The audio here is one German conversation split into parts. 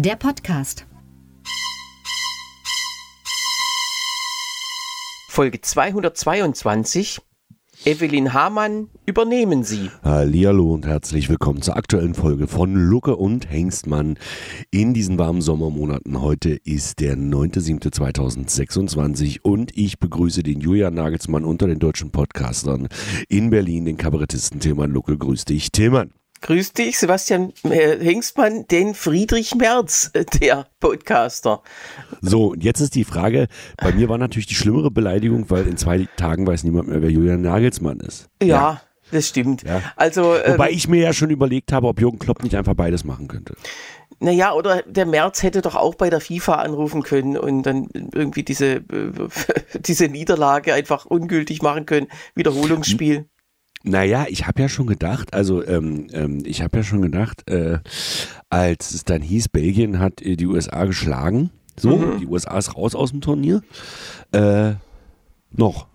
der Podcast. Folge 222. Evelyn Hamann, übernehmen Sie. Hallihallo und herzlich willkommen zur aktuellen Folge von Lucke und Hengstmann in diesen warmen Sommermonaten. Heute ist der 9.7.2026 und ich begrüße den Julian Nagelsmann unter den deutschen Podcastern in Berlin, den Kabarettisten Tilman Lucke. Grüß dich, Tilman. Grüß dich, Sebastian Hengstmann, den Friedrich Merz, der Podcaster. So, und jetzt ist die Frage, bei mir war natürlich die schlimmere Beleidigung, weil in 2 Tagen weiß niemand mehr, wer Julian Nagelsmann ist. Ja. Das stimmt. Ja. Also, wobei ich mir ja schon überlegt habe, ob Jürgen Klopp nicht einfach beides machen könnte. Naja, oder der Merz hätte doch auch bei der FIFA anrufen können und dann irgendwie diese Niederlage einfach ungültig machen können. Wiederholungsspiel. Naja, ich habe ja schon gedacht, als es dann hieß, Belgien hat die USA geschlagen, die USA ist raus aus dem Turnier, noch.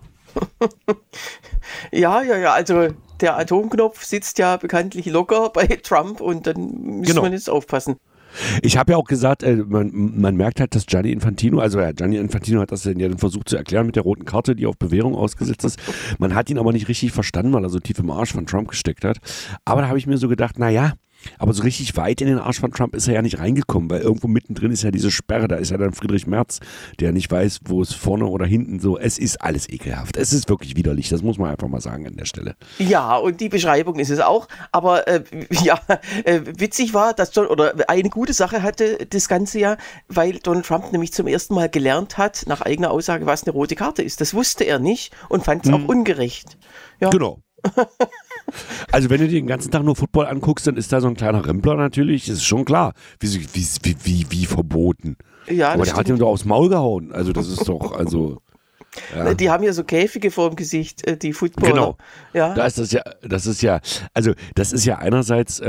Ja, also der Atomknopf sitzt ja bekanntlich locker bei Trump und dann muss man jetzt aufpassen. Ich habe ja auch gesagt, man merkt halt, dass Gianni Infantino hat das ja dann versucht zu erklären mit der roten Karte, die auf Bewährung ausgesetzt ist. Man hat ihn aber nicht richtig verstanden, weil er so tief im Arsch von Trump gesteckt hat. Aber da habe ich mir so gedacht, naja, aber so richtig weit in den Arsch von Trump ist er ja nicht reingekommen, weil irgendwo mittendrin ist ja diese Sperre, da ist ja dann Friedrich Merz, der nicht weiß, wo es vorne oder hinten so, es ist alles ekelhaft, es ist wirklich widerlich, das muss man einfach mal sagen an der Stelle. Ja, und die Beschreibung ist es auch, aber witzig war, dass eine gute Sache hatte das Ganze ja, weil Donald Trump nämlich zum ersten Mal gelernt hat, nach eigener Aussage, was eine rote Karte ist. Das wusste er nicht und fand es auch ungerecht. Ja. Genau. Also wenn du dir den ganzen Tag nur Football anguckst, dann ist da so ein kleiner Rempler natürlich, das ist schon klar, wie verboten. Ja, aber der hat ihm doch aufs Maul gehauen, also das ist doch, ja. Die haben ja so Käfige vor dem Gesicht, die Footballer. Genau. Ja. Das ist ja einerseits,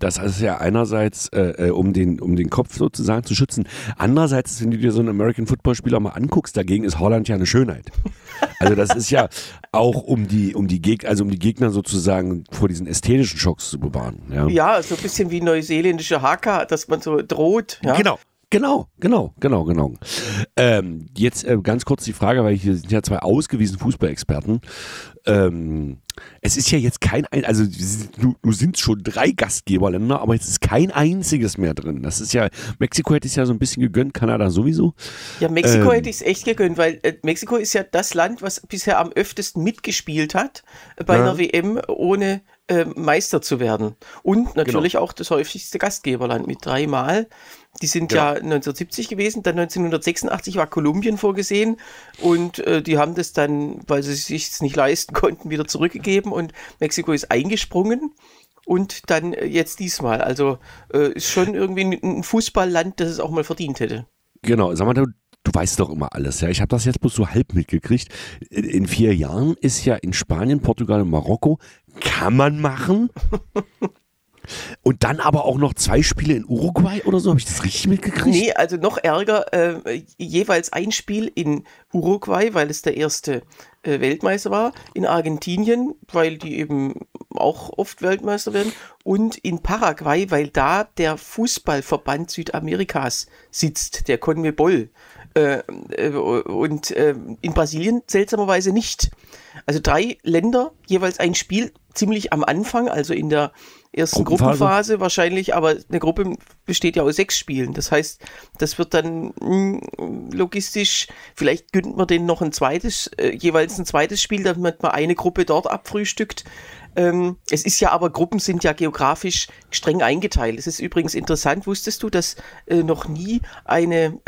um den Kopf sozusagen zu schützen. Andererseits, wenn du dir so einen American Football Spieler mal anguckst, dagegen ist Holland ja eine Schönheit. Also das ist ja auch um die Gegner sozusagen vor diesen ästhetischen Schocks zu bewahren. Ja, so ein bisschen wie neuseeländische Haka, dass man so droht. Ja? Genau. Jetzt ganz kurz die Frage, weil hier sind ja 2 ausgewiesene Fußballexperten. Es ist ja jetzt du sind schon 3 Gastgeberländer, aber jetzt ist kein einziges mehr drin. Das ist ja, Mexiko hätte es ja so ein bisschen gegönnt, Kanada sowieso. Ja, Mexiko hätte ich es echt gegönnt, weil Mexiko ist ja das Land, was bisher am öftesten mitgespielt hat bei einer WM, ohne Meister zu werden. Und natürlich auch das häufigste Gastgeberland mit 3 Mal. Die sind ja 1970 gewesen, dann 1986 war Kolumbien vorgesehen und die haben das dann, weil sie sich es nicht leisten konnten, wieder zurückgegeben und Mexiko ist eingesprungen und dann jetzt diesmal. Also ist schon irgendwie ein Fußballland, das es auch mal verdient hätte. Genau, sag mal, du weißt doch immer alles. Ja? Ich habe das jetzt bloß so halb mitgekriegt. In 4 Jahren ist ja in Spanien, Portugal und Marokko, kann man machen. Und dann aber auch noch 2 Spiele in Uruguay oder so? Habe ich das richtig mitgekriegt? Nee, also noch ärger, jeweils ein Spiel in Uruguay, weil es der erste Weltmeister war, in Argentinien, weil die eben auch oft Weltmeister werden, und in Paraguay, weil da der Fußballverband Südamerikas sitzt, der CONMEBOL. Und in Brasilien seltsamerweise nicht. Also 3 Länder, jeweils ein Spiel, ziemlich am Anfang, also in der ersten Gruppenphase wahrscheinlich, aber eine Gruppe besteht ja aus 6 Spielen. Das heißt, das wird dann logistisch, vielleicht gönnt man denen noch jeweils ein zweites Spiel, damit man eine Gruppe dort abfrühstückt. Es ist ja aber, Gruppen sind ja geografisch streng eingeteilt. Es ist übrigens interessant, wusstest du, dass noch nie eine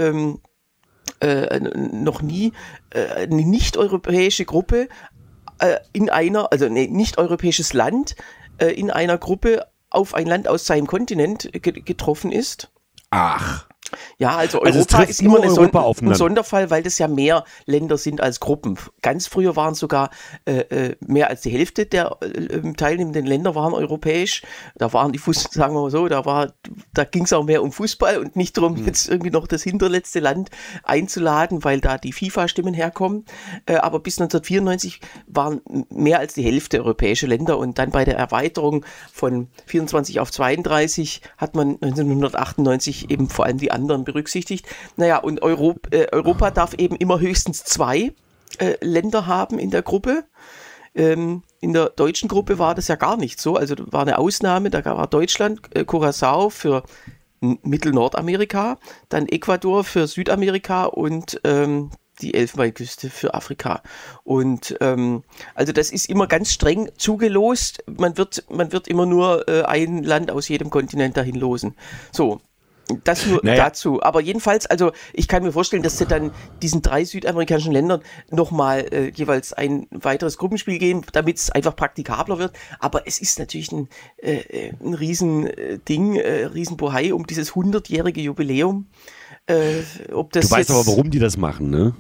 nicht-europäische Gruppe nicht-europäisches Land in einer Gruppe auf ein Land aus seinem Kontinent getroffen ist? Ach. Ja, also Also es Europa trifft ist immer nur Europa ein aufeinander. Sonderfall, weil das ja mehr Länder sind als Gruppen. Ganz früher waren sogar mehr als die Hälfte der teilnehmenden Länder waren europäisch. Da waren die sagen wir mal so, da ging es auch mehr um Fußball und nicht darum, jetzt irgendwie noch das hinterletzte Land einzuladen, weil da die FIFA-Stimmen herkommen. Aber bis 1994 waren mehr als die Hälfte europäische Länder und dann bei der Erweiterung von 24 auf 32 hat man 1998 eben vor allem die anderen berücksichtigt. Naja, und Europa darf eben immer höchstens 2 Länder haben in der Gruppe. In der deutschen Gruppe war das ja gar nicht so. Also da war eine Ausnahme, da war Deutschland, Curaçao für Mittel-Nordamerika, dann Ecuador für Südamerika und die Elfenbeinküste für Afrika. Und also das ist immer ganz streng zugelost. Man wird immer nur ein Land aus jedem Kontinent dahin losen. So. Das nur dazu. Aber jedenfalls, also ich kann mir vorstellen, dass sie dann diesen 3 südamerikanischen Ländern nochmal jeweils ein weiteres Gruppenspiel geben, damit es einfach praktikabler wird. Aber es ist natürlich ein Riesending, Riesenbohai um dieses 100-jährige Jubiläum. Ob das du weißt aber, warum die das machen, ne?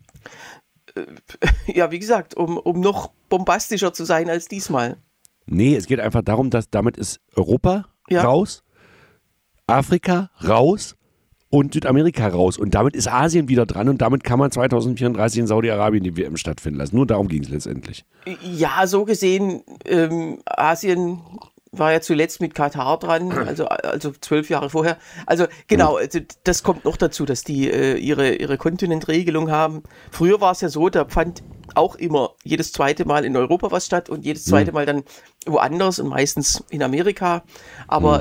Ja, wie gesagt, um noch bombastischer zu sein als diesmal. Nee, es geht einfach darum, dass damit ist Europa raus, Afrika raus und Südamerika raus. Und damit ist Asien wieder dran und damit kann man 2034 in Saudi-Arabien die WM stattfinden lassen. Nur darum ging es letztendlich. Ja, so gesehen, Asien war ja zuletzt mit Katar dran, also 12 Jahre vorher. Also genau, also das kommt noch dazu, dass die ihre Kontinentregelung haben. Früher war es ja so, da fand auch immer jedes zweite Mal in Europa was statt und jedes zweite Mal dann woanders und meistens in Amerika. Aber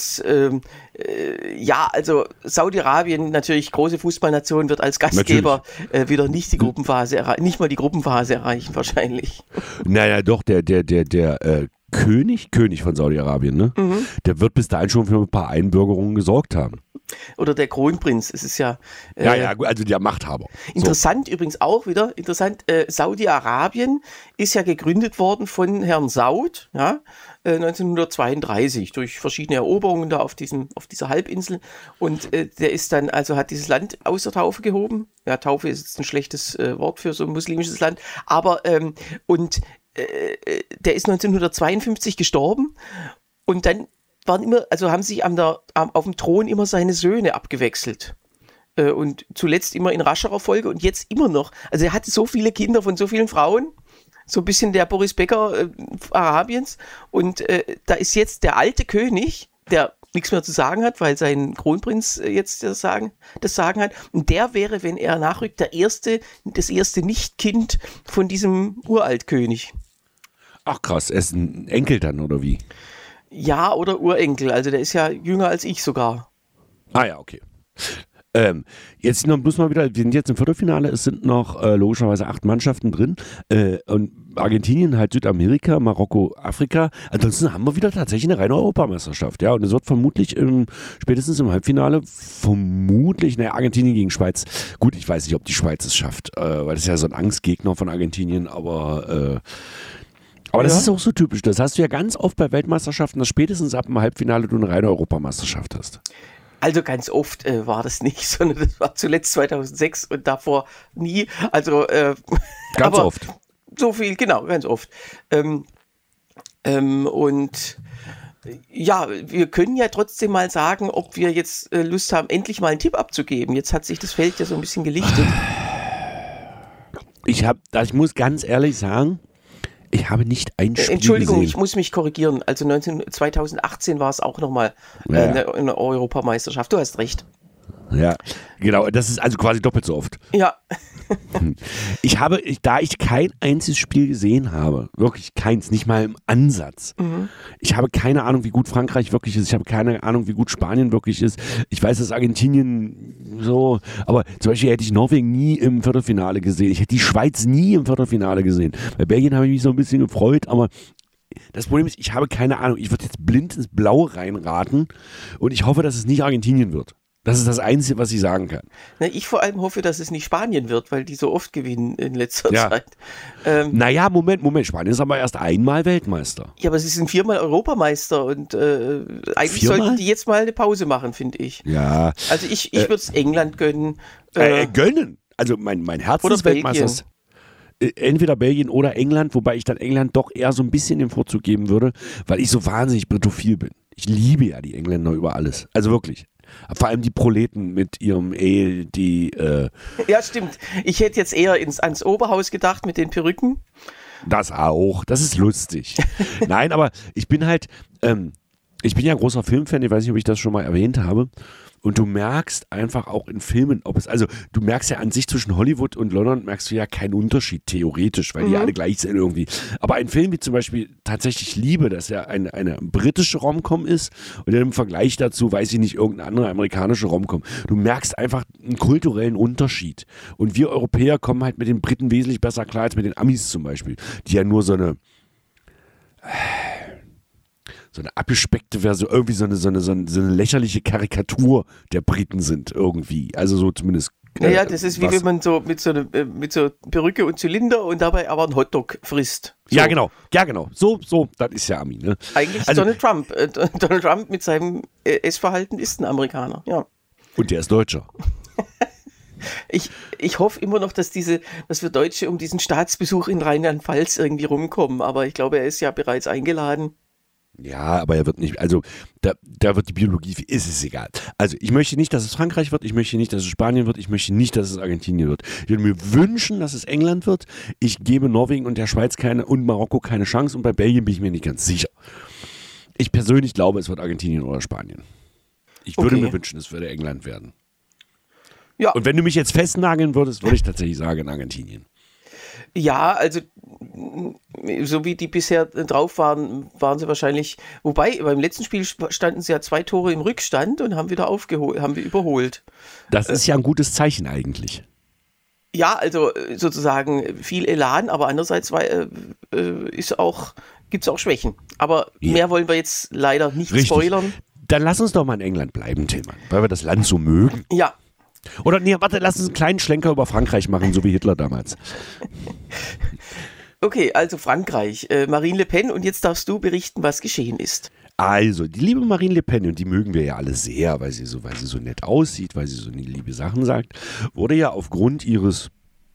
also Saudi-Arabien, natürlich große Fußballnation, wird als Gastgeber wieder nicht die Gruppenphase nicht mal die Gruppenphase erreichen wahrscheinlich. Naja, doch, der König von Saudi-Arabien, ne? Der wird bis dahin schon für ein paar Einbürgerungen gesorgt haben. Oder der Kronprinz, es ist ja... also der Machthaber. Interessant übrigens auch wieder, Saudi-Arabien ist ja gegründet worden von Herrn Saud, 1932 durch verschiedene Eroberungen da auf dieser Halbinsel und der ist dann, also hat dieses Land aus der Taufe gehoben. Ja, Taufe ist jetzt ein schlechtes Wort für so ein muslimisches Land, aber der ist 1952 gestorben und dann haben sich auf dem Thron immer seine Söhne abgewechselt. Und zuletzt immer in rascherer Folge und jetzt immer noch. Also er hatte so viele Kinder von so vielen Frauen, so ein bisschen der Boris Becker Arabiens. Und da ist jetzt der alte König, der nichts mehr zu sagen hat, weil sein Kronprinz jetzt das Sagen hat. Und der wäre, wenn er nachrückt, das erste Nicht-Kind von diesem Uraltkönig. Ach krass, er ist ein Enkel dann, oder wie? Ja, oder Urenkel, also der ist ja jünger als ich sogar. Ah ja, okay. Jetzt muss man wieder, wir sind jetzt im Viertelfinale, es sind noch logischerweise 8 Mannschaften drin und Argentinien, halt Südamerika, Marokko, Afrika. Ansonsten haben wir wieder tatsächlich eine reine Europameisterschaft, ja, und es wird vermutlich spätestens im Halbfinale Argentinien gegen Schweiz. Gut, ich weiß nicht, ob die Schweiz es schafft, weil das ist ja so ein Angstgegner von Argentinien, aber das ist auch so typisch. Das hast du ja ganz oft bei Weltmeisterschaften, dass spätestens ab dem Halbfinale du eine reine Europameisterschaft hast. Also ganz oft war das nicht, sondern das war zuletzt 2006 und davor nie. Also ganz oft. So viel, genau, ganz oft. Und ja, wir können ja trotzdem mal sagen, ob wir jetzt Lust haben, endlich mal einen Tipp abzugeben. Jetzt hat sich das Feld ja so ein bisschen gelichtet. Ich muss ganz ehrlich sagen, ich habe nicht ein Spiel Entschuldigung, gesehen. Ich muss mich korrigieren. Also 2018 war es auch nochmal eine Europameisterschaft. Du hast recht. Ja, genau. Das ist also quasi doppelt so oft. Ja. Da ich kein einziges Spiel gesehen habe, wirklich keins, nicht mal im Ansatz. Ich habe keine Ahnung, wie gut Frankreich wirklich ist. Ich habe keine Ahnung, wie gut Spanien wirklich ist. Ich weiß, dass Argentinien so, aber zum Beispiel hätte ich Norwegen nie im Viertelfinale gesehen. Ich hätte die Schweiz nie im Viertelfinale gesehen. Bei Belgien habe ich mich so ein bisschen gefreut, aber das Problem ist, ich habe keine Ahnung. Ich würde jetzt blind ins Blaue reinraten und ich hoffe, dass es nicht Argentinien wird. Das ist das Einzige, was ich sagen kann. Na, ich vor allem hoffe, dass es nicht Spanien wird, weil die so oft gewinnen in letzter Zeit. Naja, Moment. Spanien ist aber erst einmal Weltmeister. Ja, aber sie sind 4-mal Europameister und eigentlich sollten die jetzt mal eine Pause machen, finde ich. Ja. Also ich würde es England gönnen. Gönnen? Also mein Herzensweltmeister ist entweder Belgien oder England, wobei ich dann England doch eher so ein bisschen den Vorzug geben würde, weil ich so wahnsinnig britophil bin. Ich liebe ja die Engländer über alles. Also wirklich. Vor allem die Proleten mit ihrem Ja, stimmt. Ich hätte jetzt eher ans Oberhaus gedacht mit den Perücken. Das auch. Das ist lustig. Nein, aber ich bin halt, ich bin ja großer Filmfan, ich weiß nicht, ob ich das schon mal erwähnt habe. Und du merkst einfach auch in Filmen, du merkst ja an sich zwischen Hollywood und London, merkst du ja keinen Unterschied, theoretisch, weil die alle gleich sind irgendwie. Aber ein Film wie zum Beispiel tatsächlich Liebe, dass ja eine britische Rom-Com ist und im Vergleich dazu, weiß ich nicht, irgendeine andere amerikanische Rom-Com. Du merkst einfach einen kulturellen Unterschied. Und wir Europäer kommen halt mit den Briten wesentlich besser klar als mit den Amis zum Beispiel, die ja nur so eine abgespeckte Version, irgendwie so eine lächerliche Karikatur der Briten sind irgendwie. Also so zumindest. Naja, das ist wie wenn man so mit so Perücke und Zylinder und dabei aber einen Hotdog frisst. So. Ja, genau. So, das ist ja Ami, ne? Eigentlich also, Donald Trump. Donald Trump mit seinem Essverhalten ist ein Amerikaner, ja. Und der ist Deutscher. Ich hoffe immer noch, dass wir Deutsche um diesen Staatsbesuch in Rheinland-Pfalz irgendwie rumkommen, aber ich glaube, er ist ja bereits eingeladen. Ja, aber er wird nicht, also da wird die Biologie, ist es egal. Also ich möchte nicht, dass es Frankreich wird, ich möchte nicht, dass es Spanien wird, ich möchte nicht, dass es Argentinien wird. Ich würde mir wünschen, dass es England wird. Ich gebe Norwegen und der Schweiz und Marokko keine Chance und bei Belgien bin ich mir nicht ganz sicher. Ich persönlich glaube, es wird Argentinien oder Spanien. Ich würde mir wünschen, es würde England werden. Ja. Und wenn du mich jetzt festnageln würdest, würde ich tatsächlich sagen Argentinien. Ja, also so wie die bisher drauf waren sie wahrscheinlich, wobei beim letzten Spiel standen sie ja 2 Tore im Rückstand und haben wieder haben wir überholt. Das ist ja ein gutes Zeichen eigentlich. Ja, also sozusagen viel Elan, aber andererseits gibt's auch Schwächen. Aber mehr wollen wir jetzt leider nicht spoilern. Dann lass uns doch mal in England bleiben, Tillmann, weil wir das Land so mögen. Ja. Oder nee, warte, lass uns einen kleinen Schlenker über Frankreich machen, so wie Hitler damals. Okay, also Frankreich, Marine Le Pen, und jetzt darfst du berichten, was geschehen ist. Also, die liebe Marine Le Pen, und die mögen wir ja alle sehr, weil sie so nett aussieht, weil sie so liebe Sachen sagt, wurde ja aufgrund ihres,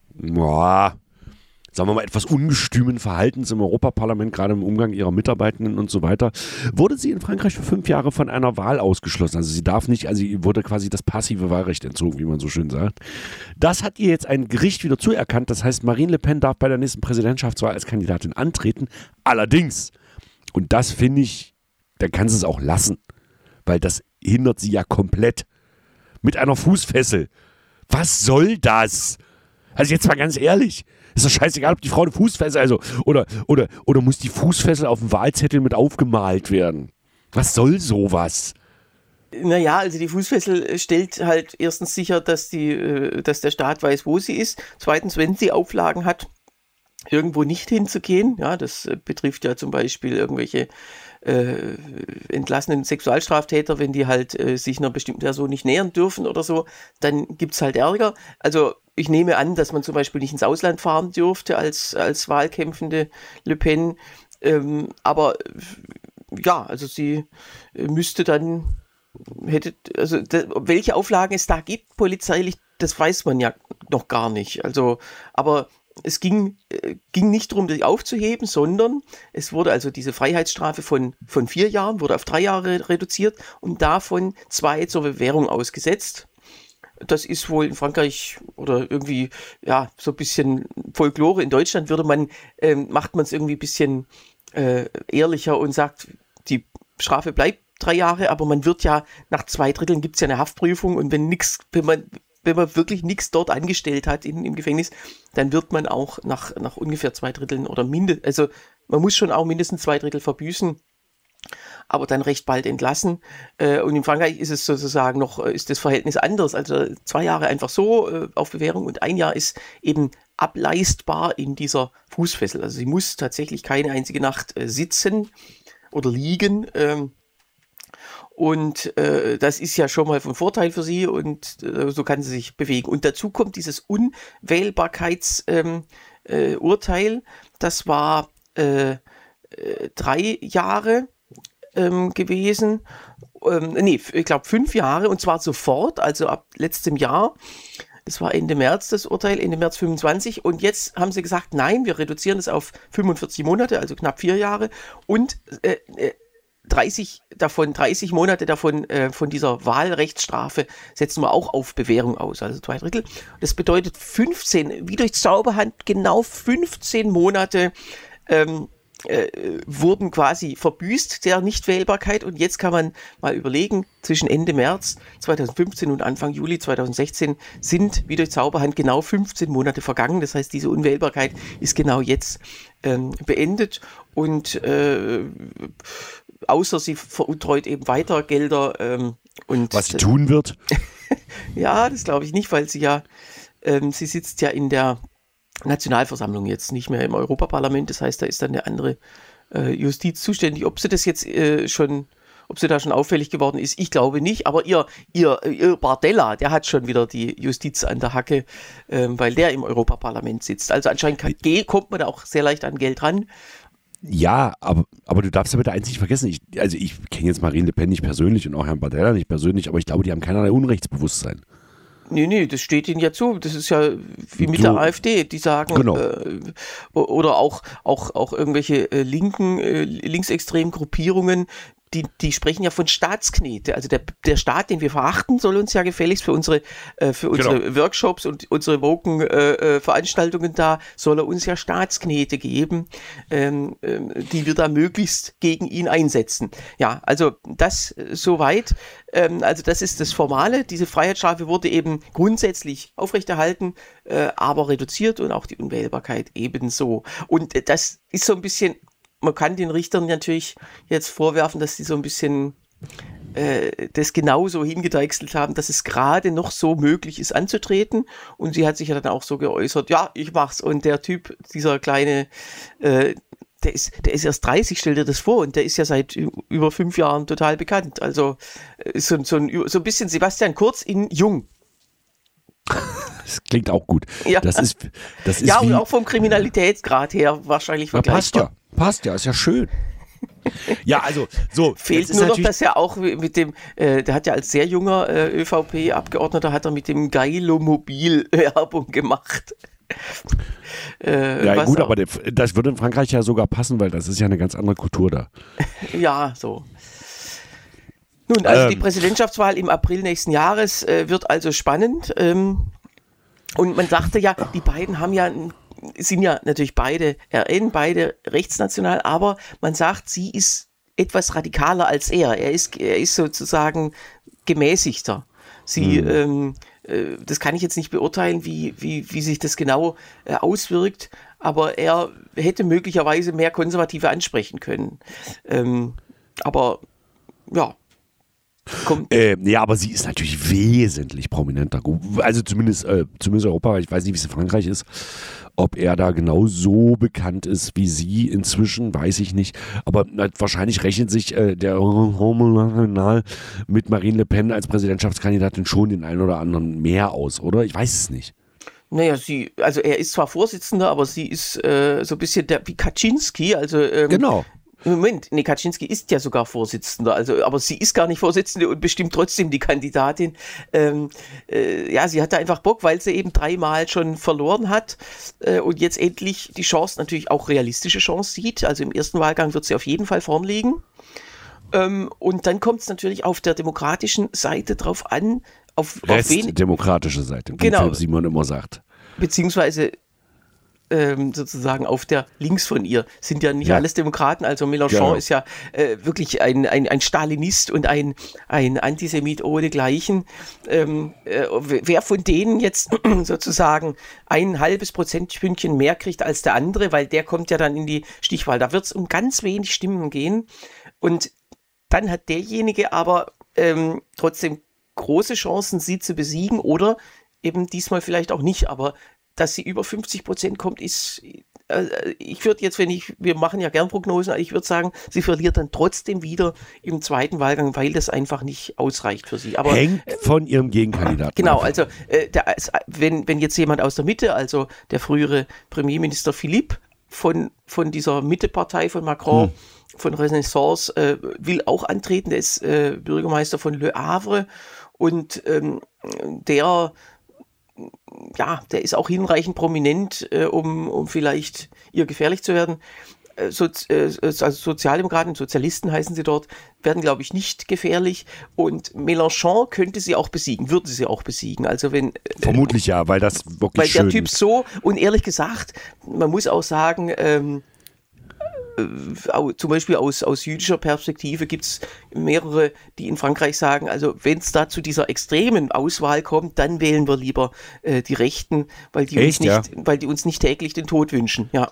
sagen wir mal, etwas ungestümen Verhaltens im Europaparlament, gerade im Umgang ihrer Mitarbeitenden und so weiter, wurde sie in Frankreich für 5 Jahre von einer Wahl ausgeschlossen. Also sie darf nicht, also ihr wurde quasi das passive Wahlrecht entzogen, wie man so schön sagt. Das hat ihr jetzt ein Gericht wieder zuerkannt. Das heißt, Marine Le Pen darf bei der nächsten Präsidentschaftswahl als Kandidatin antreten. Allerdings, und das finde ich, dann kann sie es auch lassen, weil das hindert sie ja komplett. Mit einer Fußfessel. Was soll das? Also jetzt mal ganz ehrlich, ist doch scheißegal, ob die Frau eine Fußfessel, oder muss die Fußfessel auf dem Wahlzettel mit aufgemalt werden? Was soll sowas? Naja, also die Fußfessel stellt halt erstens sicher, dass der Staat weiß, wo sie ist. Zweitens, wenn sie Auflagen hat, irgendwo nicht hinzugehen. Ja, das betrifft ja zum Beispiel irgendwelche entlassenen Sexualstraftäter, wenn die halt sich einer bestimmten Person nicht nähern dürfen oder so, dann gibt's halt Ärger. Also ich nehme an, dass man zum Beispiel nicht ins Ausland fahren dürfte als wahlkämpfende Le Pen. Aber ja, also sie müsste dann, welche Auflagen es da gibt, polizeilich, das weiß man ja noch gar nicht. Also, aber es ging nicht darum, die aufzuheben, sondern es wurde also diese Freiheitsstrafe von 4 Jahren, wurde auf 3 Jahre reduziert und davon 2 zur Bewährung ausgesetzt. Das ist wohl in Frankreich oder irgendwie, ja, so ein bisschen Folklore. In Deutschland macht man es irgendwie ein bisschen ehrlicher und sagt, die Strafe bleibt 3 Jahre, aber man wird ja nach 2 Dritteln gibt es ja eine Haftprüfung und wenn man wirklich nichts dort angestellt hat im Gefängnis, dann wird man auch nach ungefähr 2 Dritteln oder also man muss schon auch mindestens 2 Drittel verbüßen, aber dann recht bald entlassen. Und in Frankreich ist es sozusagen ist das Verhältnis anders. Also 2 Jahre einfach so auf Bewährung und 1 Jahr ist eben ableistbar in dieser Fußfessel. Also sie muss tatsächlich keine einzige Nacht sitzen oder liegen. Und das ist ja schon mal von Vorteil für sie und so kann sie sich bewegen. Und dazu kommt dieses Unwählbarkeitsurteil. Das war 3 Jahre gewesen. Ich glaube 5 Jahre und zwar sofort, also ab letztem Jahr. Das war Ende März das Urteil, Ende März 25. Und jetzt haben sie gesagt, nein, wir reduzieren es auf 45 Monate, also knapp 4 Jahre. Und 30 Monate davon von dieser Wahlrechtsstrafe setzen wir auch auf Bewährung aus, also 2/3. Das bedeutet 15, wie durch Zauberhand, genau 15 Monate wurden quasi verbüßt der Nichtwählbarkeit und jetzt kann man mal überlegen, zwischen Ende März 2015 und Anfang Juli 2016 sind wie durch Zauberhand genau 15 Monate vergangen. Das heißt, diese Unwählbarkeit ist genau jetzt beendet und außer sie veruntreut eben weiter Gelder. Und was sie tun wird? Ja, das glaube ich nicht, weil sie sitzt ja in der Nationalversammlung jetzt, nicht mehr im Europaparlament. Das heißt, da ist dann eine andere Justiz zuständig. Ob sie das jetzt ob sie da schon auffällig geworden ist, ich glaube nicht. Aber ihr Bardella, der hat schon wieder die Justiz an der Hacke, weil der im Europaparlament sitzt. Also anscheinend kommt man da auch sehr leicht an Geld ran. Ja, aber du darfst ja bitte eins nicht vergessen. Ich kenne jetzt Marine Le Pen nicht persönlich und auch Herrn Bardella nicht persönlich, aber ich glaube, die haben keinerlei Unrechtsbewusstsein. Nee, das steht ihnen ja zu. Das ist ja wie mit der AfD, die sagen, genau. Oder auch irgendwelche linksextremen Gruppierungen, die sprechen ja von Staatsknete. Also der Staat, den wir verachten, soll uns ja gefälligst für unsere Workshops und unsere woken Veranstaltungen da, soll er uns ja Staatsknete geben, die wir da möglichst gegen ihn einsetzen. Ja, also das soweit. Also das ist das Formale. Diese Freiheitsstrafe wurde eben grundsätzlich aufrechterhalten, aber reduziert und auch die Unwählbarkeit ebenso. Und das ist so ein bisschen, man kann den Richtern natürlich jetzt vorwerfen, dass sie so ein bisschen das genauso hingedeichselt haben, dass es gerade noch so möglich ist anzutreten. Und sie hat sich ja dann auch so geäußert, ja, ich mach's. Und der Typ, dieser kleine, der ist erst 30, stell dir das vor, und der ist ja seit über 5 Jahren total bekannt. Also so ein bisschen Sebastian Kurz in jung. Das klingt auch gut. Ja, das ist ja, und auch vom Kriminalitätsgrad her wahrscheinlich vergleichbar. Passt ja, ist ja schön. Ja, also so. Fehlt nur noch, dass er auch mit dem, der hat ja als sehr junger ÖVP-Abgeordneter, hat er mit dem Geilomobil Werbung gemacht. Ja gut, aber das würde in Frankreich ja sogar passen, weil das ist ja eine ganz andere Kultur da. Ja, so. Nun, also die Präsidentschaftswahl im April nächsten Jahres wird also spannend. Und man sagte ja, die beiden sind ja natürlich beide RN, beide rechtsnational, aber man sagt, sie ist etwas radikaler als er. Er ist sozusagen gemäßigter. Das kann ich jetzt nicht beurteilen, wie sich das genau auswirkt, aber er hätte möglicherweise mehr Konservative ansprechen können. Aber ja. Ja, aber sie ist natürlich wesentlich prominenter. Also zumindest Europa, ich weiß nicht, wie es in Frankreich ist. Ob er da genau so bekannt ist wie sie inzwischen, weiß ich nicht. Aber wahrscheinlich rechnet sich der mit Marine Le Pen als Präsidentschaftskandidatin schon den einen oder anderen mehr aus, oder? Ich weiß es nicht. Naja, also er ist zwar Vorsitzender, aber sie ist so ein bisschen wie Kaczynski, also genau. Moment, Kaczynski ist ja sogar Vorsitzender, aber sie ist gar nicht Vorsitzende und bestimmt trotzdem die Kandidatin. Ja, sie hatte einfach Bock, weil sie eben 3-mal schon verloren hat und jetzt endlich die Chance, natürlich auch realistische Chance sieht. Also im ersten Wahlgang wird sie auf jeden Fall vorn liegen. Und dann kommt es natürlich auf der demokratischen Seite drauf an, auf wen. Demokratische Seite, wie genau. Simon immer sagt. Beziehungsweise sozusagen auf der links von ihr sind ja nicht alles Demokraten, also Mélenchon ist ja wirklich ein Stalinist und ein Antisemit ohnegleichen. Wer von denen jetzt sozusagen ein halbes Prozentpünktchen mehr kriegt als der andere, weil der kommt ja dann in die Stichwahl, da wird es um ganz wenig Stimmen gehen und dann hat derjenige aber trotzdem große Chancen, sie zu besiegen oder eben diesmal vielleicht auch nicht, aber dass sie über 50% kommt, ist ich würde jetzt, wir machen ja gern Prognosen, ich würde sagen, sie verliert dann trotzdem wieder im zweiten Wahlgang, weil das einfach nicht ausreicht für sie. Aber, hängt von ihrem Gegenkandidaten. Genau, also wenn jetzt jemand aus der Mitte, also der frühere Premierminister Philippe von dieser Mittepartei von Macron, von Renaissance, will auch antreten, der ist Bürgermeister von Le Havre und der ist auch hinreichend prominent, um vielleicht ihr gefährlich zu werden. Also Sozialdemokraten, Sozialisten heißen sie dort, werden, glaube ich, nicht gefährlich. Und Mélenchon könnte sie auch besiegen, würde sie auch besiegen. Also wenn vermutlich ja, weil das wirklich schön der Typ so, und ehrlich gesagt, man muss auch sagen, zum Beispiel aus jüdischer Perspektive gibt es mehrere, die in Frankreich sagen, also wenn es da zu dieser extremen Auswahl kommt, dann wählen wir lieber die Rechten, weil die uns nicht täglich den Tod wünschen. Ja.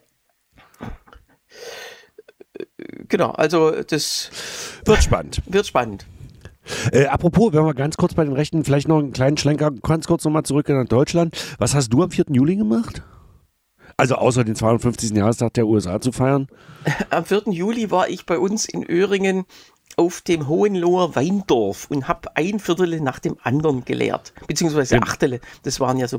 Genau, also das wird spannend. Wird spannend. Apropos, wenn wir ganz kurz bei den Rechten, vielleicht noch einen kleinen Schlenker, ganz kurz nochmal zurück nach Deutschland. Was hast du am 4. Juli gemacht? Also außer den 250. Jahrestag der USA zu feiern? Am 4. Juli war ich bei uns in Öhringen auf dem Hohenloher Weindorf und habe ein Viertel nach dem anderen geleert, beziehungsweise Achtele. Das waren ja so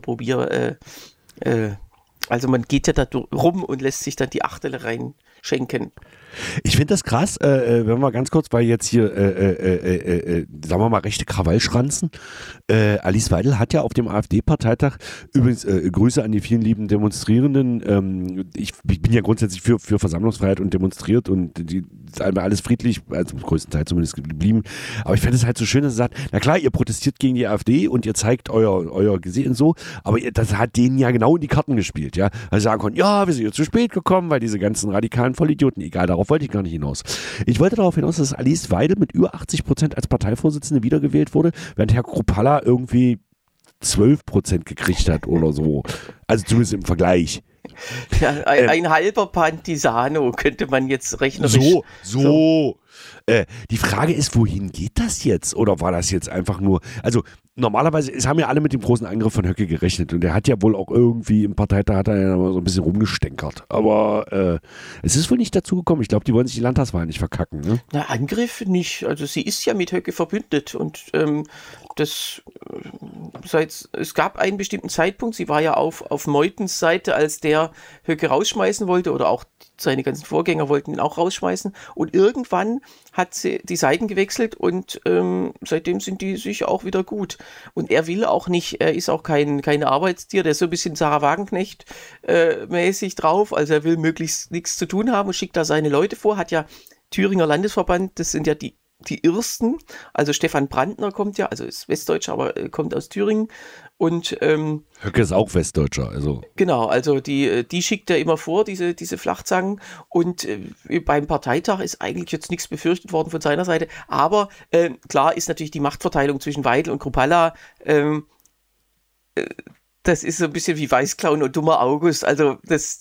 also man geht ja da rum und lässt sich dann die Achtele reinschenken. Ich finde das krass, wenn wir ganz kurz, weil jetzt hier, sagen wir mal, rechte Krawallschranzen. Alice Weidel hat ja auf dem AfD-Parteitag, übrigens Grüße an die vielen lieben Demonstrierenden. Ich bin ja grundsätzlich für Versammlungsfreiheit und demonstriert und die alles friedlich, also größtenteils zumindest geblieben. Aber ich fände es halt so schön, dass sie sagt, na klar, ihr protestiert gegen die AfD und ihr zeigt euer Gesicht und so, aber das hat denen ja genau in die Karten gespielt, ja. Also sie sagen konnten, ja, wir sind hier zu spät gekommen, weil diese ganzen radikalen Vollidioten, egal, darauf wollte ich gar nicht hinaus. Ich wollte darauf hinaus, dass Alice Weidel mit über 80% als Parteivorsitzende wiedergewählt wurde, während Herr Kruppalla irgendwie 12% gekriegt hat oder so. Also zumindest im Vergleich. Ja, ein halber Pantisano könnte man jetzt rechnerisch. So. Die Frage ist, wohin geht das jetzt? Oder war das jetzt einfach nur, also normalerweise, es haben ja alle mit dem großen Angriff von Höcke gerechnet und der hat ja wohl auch irgendwie im Parteitag hat er ja so ein bisschen rumgestänkert. Aber es ist wohl nicht dazu gekommen. Ich glaube, die wollen sich die Landtagswahl nicht verkacken. Ne? Na, Angriff nicht. Also sie ist ja mit Höcke verbündet und es gab einen bestimmten Zeitpunkt, sie war ja auf Meutens Seite, als der Höcke rausschmeißen wollte oder auch seine ganzen Vorgänger wollten ihn auch rausschmeißen und irgendwann hat sie die Seiten gewechselt und seitdem sind die sich auch wieder gut. Und er will auch nicht, er ist auch kein Arbeitstier, der ist so ein bisschen Sarah Wagenknecht mäßig drauf, also er will möglichst nichts zu tun haben und schickt da seine Leute vor, hat ja Thüringer Landesverband, das sind ja die Ersten, also Stefan Brandner kommt ja, also ist Westdeutscher, aber kommt aus Thüringen und Höcke ist auch Westdeutscher, also. Genau, also die schickt er immer vor, diese Flachzangen und beim Parteitag ist eigentlich jetzt nichts befürchtet worden von seiner Seite, aber klar ist natürlich die Machtverteilung zwischen Weidel und Kruppalla, das ist so ein bisschen wie Weißklauen und dummer August, also es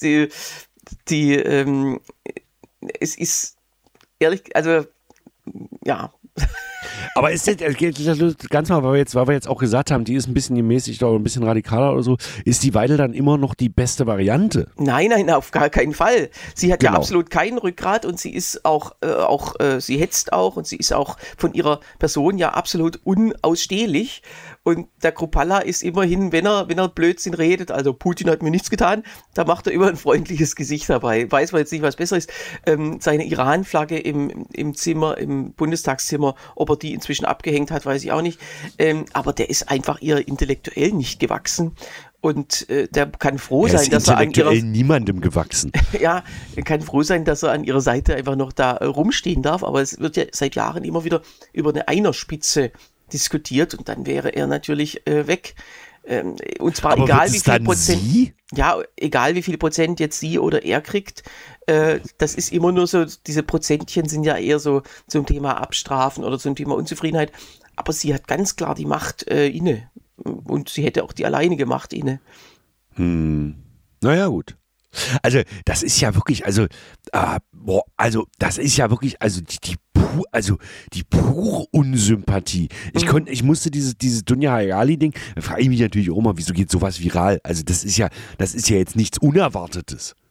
ist ehrlich, also ja. Aber ist das ganz mal, weil wir jetzt auch gesagt haben, die ist ein bisschen gemäßigt oder ein bisschen radikaler oder so, ist die Weidel dann immer noch die beste Variante? Nein, auf gar keinen Fall. Sie hat ja absolut kein Rückgrat und sie ist sie hetzt auch und sie ist auch von ihrer Person ja absolut unausstehlich. Und der Kruppalla ist immerhin, wenn er Blödsinn redet, also Putin hat mir nichts getan, da macht er immer ein freundliches Gesicht dabei. Weiß man jetzt nicht, was besser ist. Seine Iran-Flagge im Zimmer, im Bundestagszimmer, ob er die inzwischen abgehängt hat, weiß ich auch nicht. Aber der ist einfach ihr intellektuell nicht gewachsen. Und der kann froh sein, dass er an ihrer niemandem gewachsen. Ja, kann froh sein, dass er an ihrer Seite einfach noch da rumstehen darf. Aber es wird ja seit Jahren immer wieder über eine Einerspitze diskutiert und dann wäre er natürlich weg. Und zwar aber egal wie viel Prozent. Sie? Ja, egal wie viel Prozent jetzt sie oder er kriegt. Das ist immer nur so, diese Prozentchen sind ja eher so zum Thema Abstrafen oder zum Thema Unzufriedenheit. Aber sie hat ganz klar die Macht inne. Und sie hätte auch die alleinige Macht inne. Naja, gut. Also, das ist ja wirklich, das ist ja wirklich, die pure Unsympathie. Ich musste dieses Dunja Hayali-Ding, da frage ich mich natürlich auch mal, wieso geht sowas viral? Also, das ist ja jetzt nichts Unerwartetes.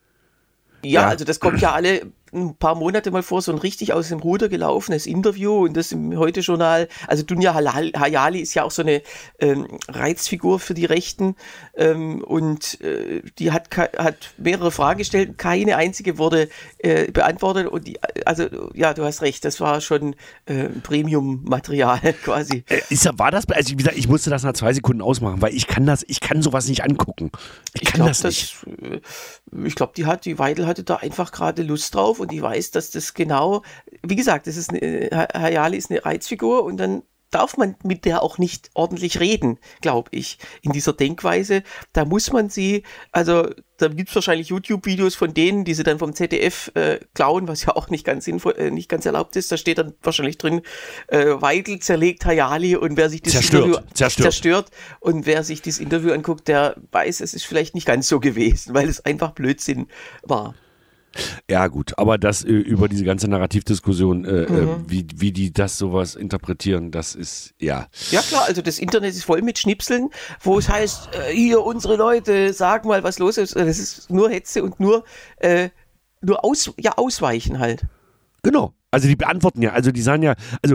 Ja, also das kommt ja alle ein paar Monate mal vor, so ein richtig aus dem Ruder gelaufenes Interview und das im Heute-Journal. Also Dunja Hayali ist ja auch so eine Reizfigur für die Rechten und die hat mehrere Fragen gestellt, keine einzige wurde beantwortet und also ja, du hast recht, das war schon Premium-Material quasi. War das, also wie gesagt, ich musste das nach 2 Sekunden ausmachen, weil ich kann sowas nicht angucken. Ich kann das nicht. Ich glaube, die Weidel hatte da einfach gerade Lust drauf und ich weiß, dass das genau, wie gesagt, Hayali ist eine Reizfigur und dann darf man mit der auch nicht ordentlich reden, glaube ich, in dieser Denkweise. Da muss man sie, also da gibt es wahrscheinlich YouTube-Videos von denen, die sie dann vom ZDF klauen, was ja auch nicht ganz nicht ganz erlaubt ist. Da steht dann wahrscheinlich drin, Weidel zerlegt Hayali und wer sich das Interview zerstört und wer sich das Interview anguckt, der weiß, es ist vielleicht nicht ganz so gewesen, weil es einfach Blödsinn war. Ja gut, aber das über diese ganze Narrativdiskussion, wie die das sowas interpretieren, das ist, ja. Ja klar, also das Internet ist voll mit Schnipseln, wo es heißt, hier unsere Leute, sag mal, was los ist. Das ist nur Hetze und nur ausweichen halt. Genau. Also die beantworten ja, also die sagen ja, also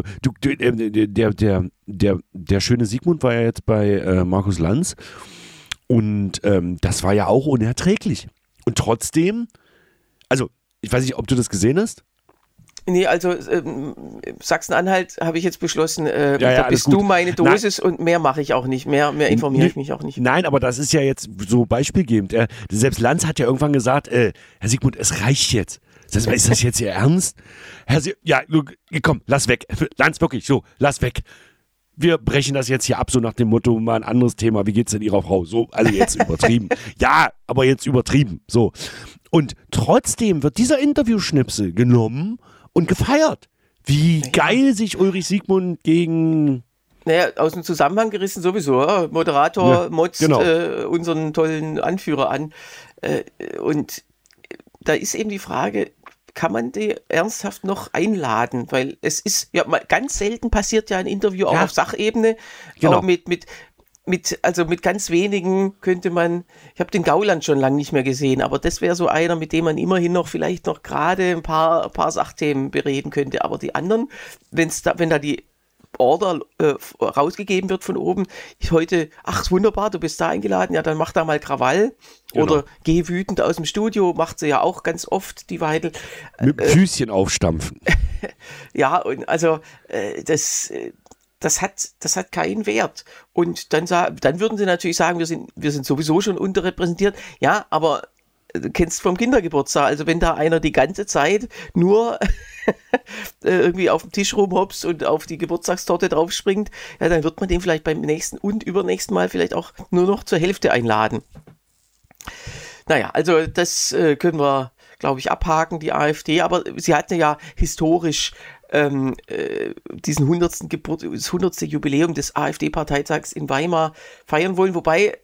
der schöne Sigmund war ja jetzt bei Markus Lanz und das war ja auch unerträglich. Und trotzdem, also ich weiß nicht, ob du das gesehen hast? Nee, also Sachsen-Anhalt habe ich jetzt beschlossen, da bist du meine Dosis und mehr mache ich auch nicht, mehr informiere ich mich auch nicht. Nein, aber das ist ja jetzt so beispielgebend. Selbst Lanz hat ja irgendwann gesagt, Herr Sigmund, es reicht jetzt. Ist das jetzt Ihr Ernst? Komm, lass weg. Lanz, wirklich, so, lass weg. Wir brechen das jetzt hier ab, so nach dem Motto, mal ein anderes Thema, wie geht's denn Ihrer Frau? So, also jetzt übertrieben. Ja, aber jetzt übertrieben. So. Und trotzdem wird dieser Interviewschnipsel genommen und gefeiert. Wie geil sich Ulrich Sigmund gegen... Naja, aus dem Zusammenhang gerissen sowieso. Ja? Moderator motzt unseren tollen Anführer an. Und da ist eben die Frage, kann man die ernsthaft noch einladen? Weil es ist, ja, mal ganz selten passiert ja ein Interview auch auf Sachebene. Genau. Auch mit ganz wenigen könnte man, ich habe den Gauland schon lange nicht mehr gesehen, aber das wäre so einer, mit dem man immerhin noch vielleicht noch gerade ein paar Sachthemen bereden könnte. Aber die anderen, wenn da die Order rausgegeben wird von oben, ist wunderbar, du bist da eingeladen, ja, dann mach da mal Krawall. Genau. Oder geh wütend aus dem Studio, macht sie ja auch ganz oft, die Weidel. Mit Füßchen aufstampfen. Ja, und also das hat keinen Wert. Und dann würden sie natürlich sagen, wir sind sowieso schon unterrepräsentiert. Ja, aber du kennst vom Kindergeburtstag, also wenn da einer die ganze Zeit nur irgendwie auf dem Tisch rumhopst und auf die Geburtstagstorte draufspringt, ja, dann wird man den vielleicht beim nächsten und übernächsten Mal vielleicht auch nur noch zur Hälfte einladen. Naja, also das können wir, glaube ich, abhaken, die AfD, aber sie hatte ja historisch diesen 100. Jubiläum des AfD-Parteitags in Weimar feiern wollen, wobei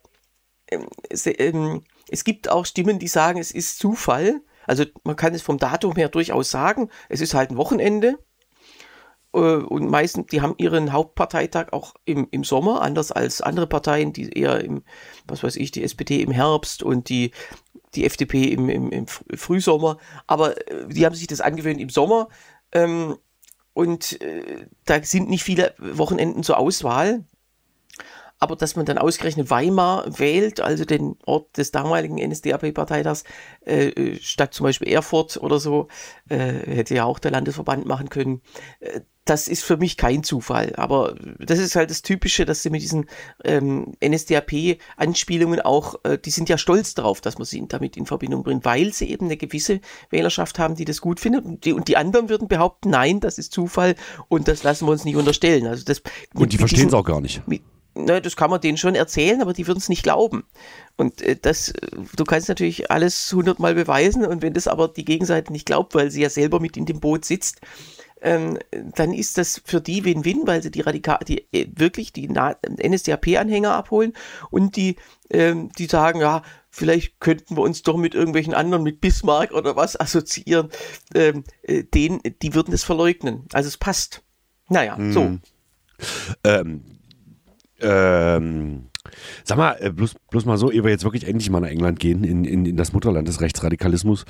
es gibt auch Stimmen, die sagen, es ist Zufall. Also man kann es vom Datum her durchaus sagen, es ist halt ein Wochenende. Und meistens, die haben ihren Hauptparteitag auch im Sommer, anders als andere Parteien, die eher die SPD im Herbst und die FDP im Frühsommer. Aber die haben sich das angewöhnt im Sommer. Und da sind nicht viele Wochenenden zur Auswahl. Aber dass man dann ausgerechnet Weimar wählt, also den Ort des damaligen NSDAP-Parteitags, statt zum Beispiel Erfurt oder so, hätte ja auch der Landesverband machen können, das ist für mich kein Zufall. Aber das ist halt das Typische, dass sie mit diesen NSDAP-Anspielungen auch, die sind ja stolz darauf, dass man sie damit in Verbindung bringt, weil sie eben eine gewisse Wählerschaft haben, die das gut findet. Und die anderen würden behaupten, nein, das ist Zufall und das lassen wir uns nicht unterstellen. Also und die verstehen es auch gar nicht. Das kann man denen schon erzählen, aber die würden es nicht glauben. Und du kannst natürlich alles 100-mal beweisen und wenn das aber die Gegenseite nicht glaubt, weil sie ja selber mit in dem Boot sitzt, dann ist das für die Win-Win, weil sie die NSDAP-Anhänger abholen und die sagen, ja, vielleicht könnten wir uns doch mit irgendwelchen anderen, mit Bismarck oder was assoziieren, die würden es verleugnen. Also es passt. Naja, so. Sag mal, bloß mal so, ehe wir jetzt wirklich endlich mal nach England gehen, in das Mutterland des Rechtsradikalismus.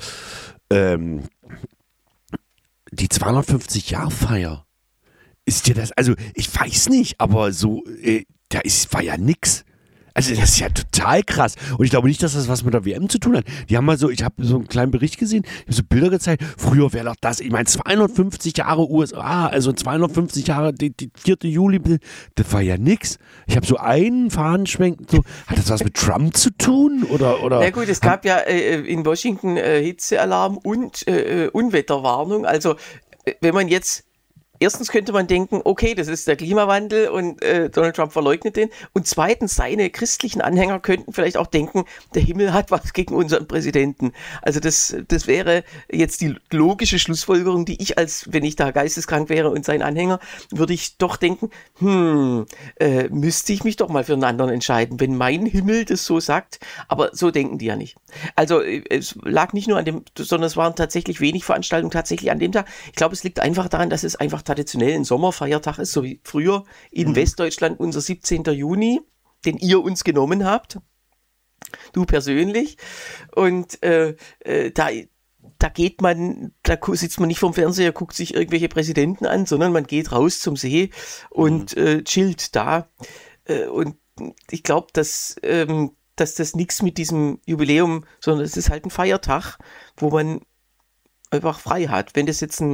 Die 250-Jahr-Feier, ist dir das, also ich weiß nicht, aber so, war ja nix. Also das ist ja total krass. Und ich glaube nicht, dass das was mit der WM zu tun hat. Die haben mal so, ich habe so einen kleinen Bericht gesehen, ich habe so Bilder gezeigt, früher wäre doch das, ich meine 250 Jahre USA, also 250 Jahre, die 4. Juli, das war ja nix. Ich habe so einen Fahnenschwenk, so, hat das was mit Trump zu tun? Oder? Ja gut, es gab ja in Washington Hitzealarm und Unwetterwarnung. Also wenn man jetzt erstens könnte man denken, okay, das ist der Klimawandel und Donald Trump verleugnet den. Und zweitens, seine christlichen Anhänger könnten vielleicht auch denken, der Himmel hat was gegen unseren Präsidenten. Also das wäre jetzt die logische Schlussfolgerung, die ich wenn ich da geisteskrank wäre und sein Anhänger, würde ich doch denken, müsste ich mich doch mal für einen anderen entscheiden, wenn mein Himmel das so sagt. Aber so denken die ja nicht. Also es lag nicht nur an dem, sondern es waren tatsächlich wenig Veranstaltungen tatsächlich an dem Tag. Ich glaube, es liegt einfach daran, dass es einfach traditionell ein Sommerfeiertag ist, so wie früher in Westdeutschland unser 17. Juni, den ihr uns genommen habt, du persönlich. Und da sitzt man nicht vorm Fernseher, guckt sich irgendwelche Präsidenten an, sondern man geht raus zum See und chillt da. Und ich glaube, dass das nichts mit diesem Jubiläum, sondern es ist halt ein Feiertag, wo man einfach frei hat. Wenn das jetzt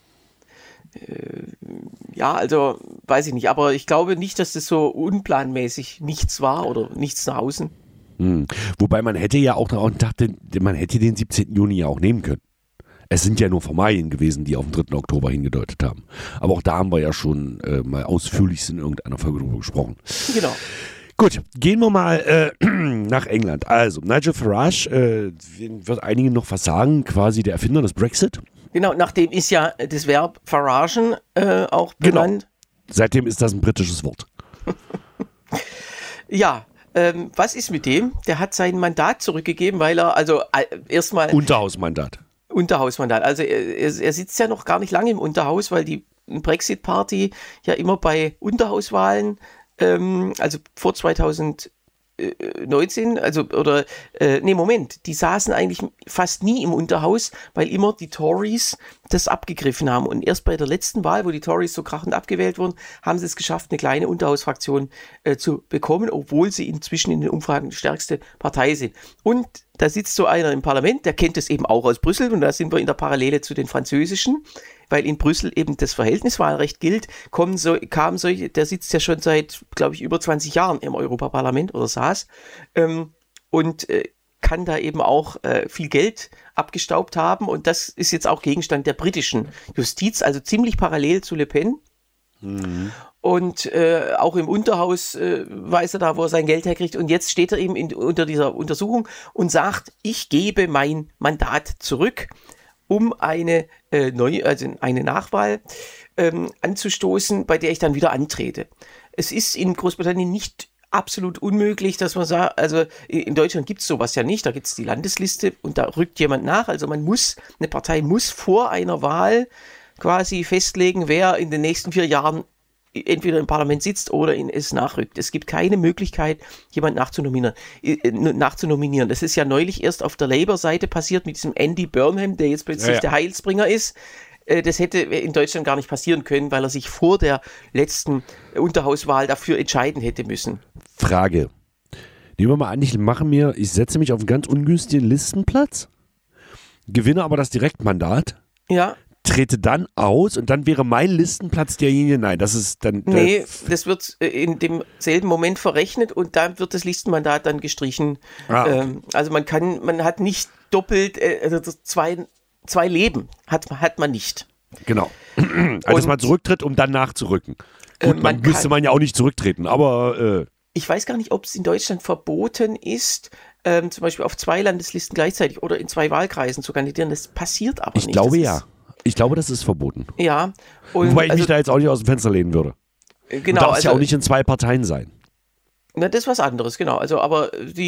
also weiß ich nicht, aber ich glaube nicht, dass das so unplanmäßig nichts war oder nichts nach außen. Wobei man hätte ja auch gedacht, man hätte den 17. Juni ja auch nehmen können. Es sind ja nur Formalien gewesen, die auf den 3. Oktober hingedeutet haben. Aber auch da haben wir ja schon mal ausführlich in irgendeiner Folge drüber gesprochen. Genau. Gut, gehen wir mal nach England. Also, Nigel Farage, wird einigen noch was sagen, quasi der Erfinder des Brexit. Genau, nachdem ist ja das Verb faragen auch benannt. Genau. Seitdem ist das ein britisches Wort. Ja, was ist mit dem? Der hat sein Mandat zurückgegeben, weil er, also erstmal... Unterhausmandat. Also er sitzt ja noch gar nicht lange im Unterhaus, weil die Brexit-Party ja immer bei Unterhauswahlen, also vor 2019, die saßen eigentlich fast nie im Unterhaus, weil immer die Tories das abgegriffen haben. Und erst bei der letzten Wahl, wo die Tories so krachend abgewählt wurden, haben sie es geschafft, eine kleine Unterhausfraktion zu bekommen, obwohl sie inzwischen in den Umfragen die stärkste Partei sind. Und da sitzt so einer im Parlament, der kennt es eben auch aus Brüssel, und da sind wir in der Parallele zu den französischen, weil in Brüssel eben das Verhältniswahlrecht gilt, der sitzt ja schon seit, glaube ich, über 20 Jahren im Europaparlament oder saß und kann da eben auch viel Geld abgestaubt haben, und das ist jetzt auch Gegenstand der britischen Justiz, also ziemlich parallel zu Le Pen. Und auch im Unterhaus weiß er da, wo er sein Geld herkriegt, und jetzt steht er eben unter dieser Untersuchung und sagt, ich gebe mein Mandat zurück, um eine Nachwahl anzustoßen, bei der ich dann wieder antrete. Es ist in Großbritannien nicht absolut unmöglich, dass man sagt, also in Deutschland gibt es sowas ja nicht, da gibt es die Landesliste und da rückt jemand nach, also eine Partei muss vor einer Wahl quasi festlegen, wer in den nächsten 4 Jahren entweder im Parlament sitzt oder es nachrückt. Es gibt keine Möglichkeit, jemand nachzunominieren. Das ist ja neulich erst auf der Labour-Seite passiert mit diesem Andy Burnham, der jetzt plötzlich der Heilsbringer ist. Das hätte in Deutschland gar nicht passieren können, weil er sich vor der letzten Unterhauswahl dafür entscheiden hätte müssen. Frage. Nehmen wir mal an, ich setze mich auf einen ganz ungünstigen Listenplatz, gewinne aber das Direktmandat. Ja. Trete dann aus und dann wäre mein Listenplatz derjenige, nein, das ist dann... Nee, das wird in demselben Moment verrechnet und dann wird das Listenmandat dann gestrichen. Okay. Also man hat nicht doppelt, zwei Leben hat man nicht. Genau. Also dass man zurücktritt, um dann nachzurücken. Gut, müsste man ja auch nicht zurücktreten, aber... Ich weiß gar nicht, ob es in Deutschland verboten ist, zum Beispiel auf 2 Landeslisten gleichzeitig oder in 2 Wahlkreisen zu kandidieren. Das passiert aber nicht. Ich glaube ja. Ich glaube, das ist verboten. Ja. Wobei ich mich da jetzt auch nicht aus dem Fenster lehnen würde. Genau. Du darfst ja auch nicht in 2 Parteien sein. Na, das ist was anderes, genau. Also, aber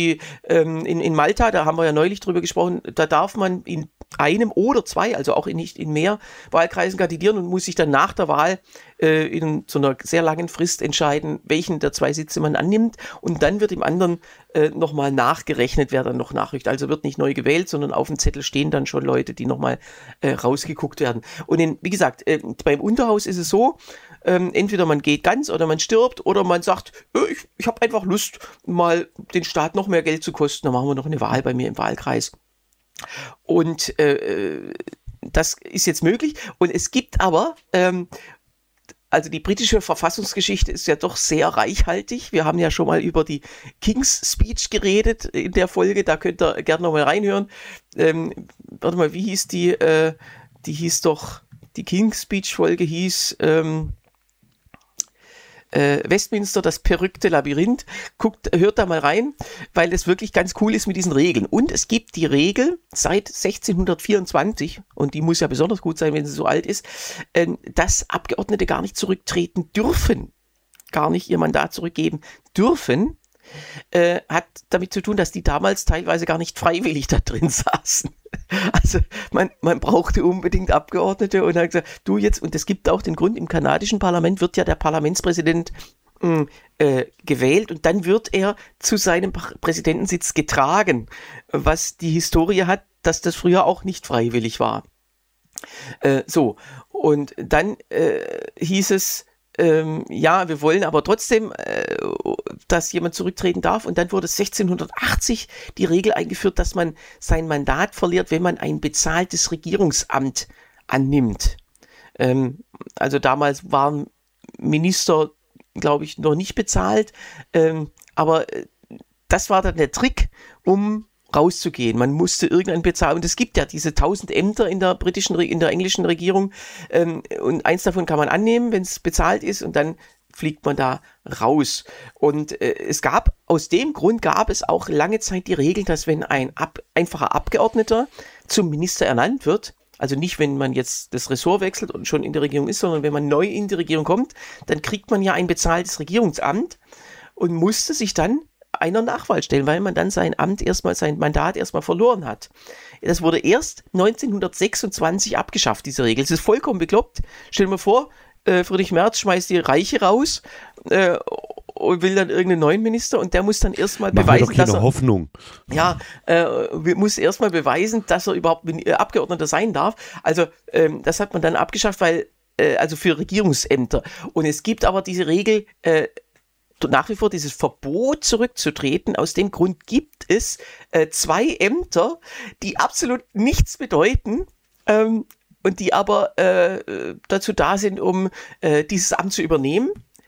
in Malta, da haben wir ja neulich drüber gesprochen, da darf man in einem oder 2, also auch nicht in mehr Wahlkreisen kandidieren und muss sich dann nach der Wahl in so einer sehr langen Frist entscheiden, welchen der 2 Sitze man annimmt und dann wird im anderen nochmal nachgerechnet, wer dann noch nachrückt. Also wird nicht neu gewählt, sondern auf dem Zettel stehen dann schon Leute, die nochmal rausgeguckt werden. Und wie gesagt, beim Unterhaus ist es so, entweder man geht ganz oder man stirbt oder man sagt, ich habe einfach Lust, mal den Staat noch mehr Geld zu kosten, dann machen wir noch eine Wahl bei mir im Wahlkreis. Und das ist jetzt möglich. Und es gibt aber, also die britische Verfassungsgeschichte ist ja doch sehr reichhaltig. Wir haben ja schon mal über die King's Speech geredet in der Folge. Da könnt ihr gerne noch mal reinhören. Warte mal, wie hieß die? Die hieß doch, die King's Speech Folge hieß Westminster, das perrückte Labyrinth. Hört da mal rein, weil es wirklich ganz cool ist mit diesen Regeln. Und es gibt die Regel seit 1624, und die muss ja besonders gut sein, wenn sie so alt ist, dass Abgeordnete gar nicht zurücktreten dürfen, gar nicht ihr Mandat zurückgeben dürfen, hat damit zu tun, dass die damals teilweise gar nicht freiwillig da drin saßen. Also man brauchte unbedingt Abgeordnete und hat gesagt, du jetzt, und es gibt auch den Grund, im kanadischen Parlament wird ja der Parlamentspräsident gewählt und dann wird er zu seinem Präsidentensitz getragen, was die Historie hat, dass das früher auch nicht freiwillig war. So, und dann hieß es, ja, wir wollen aber trotzdem, dass jemand zurücktreten darf. Und dann wurde 1680 die Regel eingeführt, dass man sein Mandat verliert, wenn man ein bezahltes Regierungsamt annimmt. Also damals waren Minister, glaube ich, noch nicht bezahlt. Aber das war dann der Trick, um rauszugehen. Man musste irgendeinen bezahlen. Und es gibt ja diese 1000 Ämter in der englischen Regierung. Und eins davon kann man annehmen, wenn es bezahlt ist. Und dann fliegt man da raus. Und aus dem Grund gab es auch lange Zeit die Regel, dass wenn ein einfacher Abgeordneter zum Minister ernannt wird, also nicht, wenn man jetzt das Ressort wechselt und schon in der Regierung ist, sondern wenn man neu in die Regierung kommt, dann kriegt man ja ein bezahltes Regierungsamt und musste sich dann einer Nachwahl stellen, weil man dann sein Mandat erstmal verloren hat. Das wurde erst 1926 abgeschafft, diese Regel. Es ist vollkommen bekloppt. Stell dir mal vor, Friedrich Merz schmeißt die Reiche raus und will dann irgendeinen neuen Minister und der muss dann erstmal beweisen, dass er Hoffnung. Ja, muss erstmal beweisen, dass er überhaupt Abgeordneter sein darf. Also das hat man dann abgeschafft, weil also für Regierungsämter. Und es gibt aber diese Regel nach wie vor dieses Verbot zurückzutreten. Aus dem Grund gibt es 2 Ämter, die absolut nichts bedeuten und die aber dazu da sind, um dieses Amt zu übernehmen.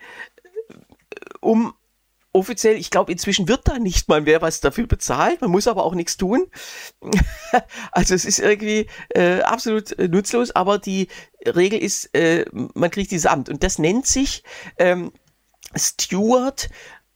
Offiziell, ich glaube, inzwischen wird da nicht mal mehr was dafür bezahlt. Man muss aber auch nichts tun. Also es ist irgendwie absolut nutzlos, aber die Regel ist, man kriegt dieses Amt. Und das nennt sich Steward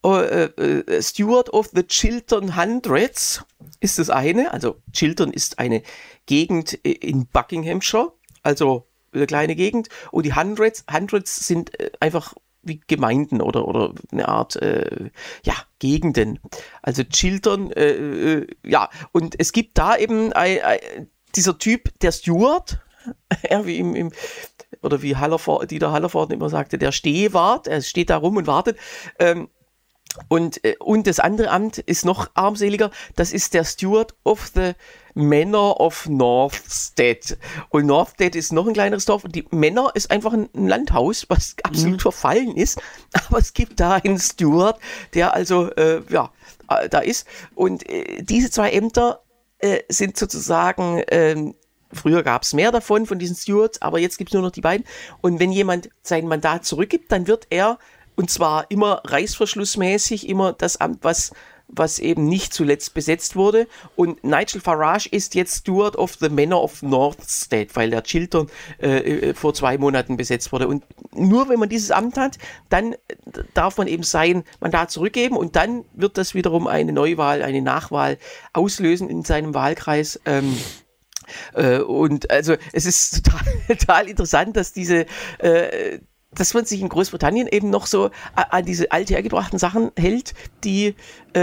of the Chiltern Hundreds ist das eine. Also Chiltern ist eine Gegend in Buckinghamshire, also eine kleine Gegend. Und die Hundreds sind einfach wie Gemeinden oder eine Art, Gegenden. Also Chiltern, und es gibt da eben dieser Typ, der Steward, wie oder wie Dieter Hallervorden immer sagte, der Stehwart, er steht da rum und wartet. Und das andere Amt ist noch armseliger, das ist der Steward of the Manor of Northstead. Und Northstead ist noch ein kleineres Dorf und die Manor ist einfach ein Landhaus, was absolut verfallen ist. Aber es gibt da einen Steward, der also, da ist. Und diese 2 Ämter sind sozusagen, früher gab es mehr davon, von diesen Stewards, aber jetzt gibt es nur noch die beiden. Und wenn jemand sein Mandat zurückgibt, dann wird er, und zwar immer reißverschlussmäßig, immer das Amt, was eben nicht zuletzt besetzt wurde. Und Nigel Farage ist jetzt Steward of the Manor of Northstead, weil der Chiltern vor 2 Monaten besetzt wurde. Und nur wenn man dieses Amt hat, dann darf man eben sein Mandat zurückgeben und dann wird das wiederum eine Neuwahl, eine Nachwahl auslösen in seinem Wahlkreis. Und also es ist total interessant, dass dass man sich in Großbritannien eben noch so an diese althergebrachten Sachen hält, die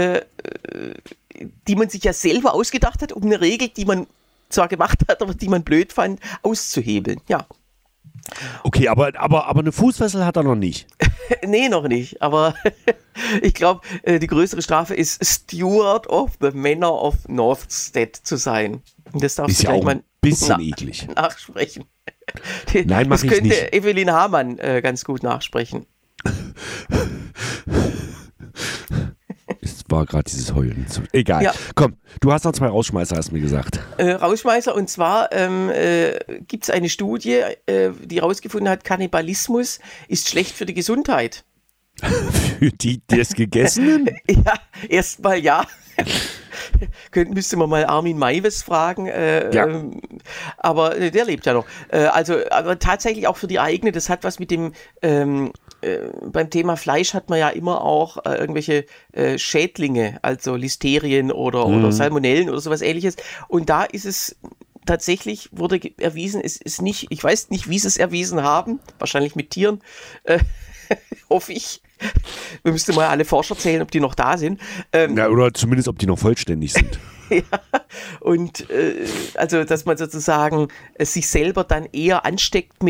man sich ja selber ausgedacht hat, um eine Regel, die man zwar gemacht hat, aber die man blöd fand, auszuhebeln. Ja. Okay, aber eine Fußfessel hat er noch nicht. Nee, noch nicht. Aber ich glaube, die größere Strafe ist, Steward of the Manor of Northstead zu sein. Und das darfst Ist du ja gleich auch mal ein bisschen eklig. nachsprechen. Nein, mach das ich könnte nicht. Evelyn Hamann ganz gut nachsprechen. Es war gerade dieses Heulen. Egal. Ja. Komm, du hast noch 2 Rausschmeißer, hast du mir gesagt. Rausschmeißer, und zwar gibt es eine Studie, die herausgefunden hat, Kannibalismus ist schlecht für die Gesundheit. Für die des Gegessenen? Ja, erstmal ja. Müsste man mal Armin Maivis fragen, Ja. aber der lebt ja noch. Aber tatsächlich auch für die eigene, das hat was mit dem, beim Thema Fleisch hat man ja immer auch irgendwelche Schädlinge, also Listerien oder Salmonellen oder sowas Ähnliches. Und da ist es tatsächlich, wurde erwiesen, es ist nicht, ich weiß nicht, wie sie es erwiesen haben, wahrscheinlich mit Tieren, hoffe ich. Wir müssten mal alle Forscher zählen, ob die noch da sind. Ja, oder zumindest, ob die noch vollständig sind. Ja, und also, dass man sozusagen sich selber dann eher ansteckt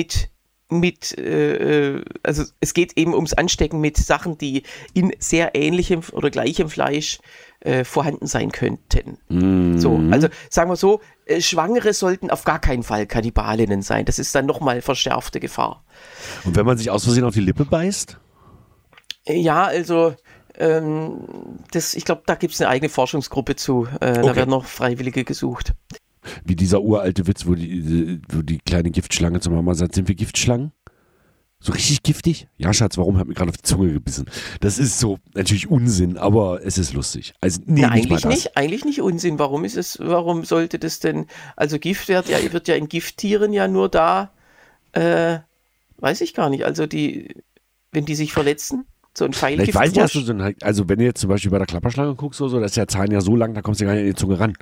also es geht eben ums Anstecken mit Sachen, die in sehr ähnlichem oder gleichem Fleisch vorhanden sein könnten. So, also sagen wir so, Schwangere sollten auf gar keinen Fall Kannibalinnen sein. Das ist dann nochmal verschärfte Gefahr. Und wenn man sich aus Versehen auf die Lippe beißt? Ja, also ich glaube, da gibt es eine eigene Forschungsgruppe zu. Da werden noch Freiwillige gesucht. Wie dieser uralte Witz, wo die kleine Giftschlange zur Mama sagt, sind wir Giftschlangen? So richtig giftig? Ja, Schatz, warum hat mir gerade auf die Zunge gebissen? Das ist so natürlich Unsinn, aber es ist lustig. Also, nee, Na, eigentlich nicht Unsinn. Warum sollte das denn, also Gift wird ja in Gifttieren ja nur da, weiß ich gar nicht, also wenn die sich verletzen, so ein Pfeilgift. Ich weiß nicht, also wenn du jetzt zum Beispiel bei der Klapperschlange guckst oder so, da ist der Zahn ja so lang, da kommst du gar nicht an die Zunge ran.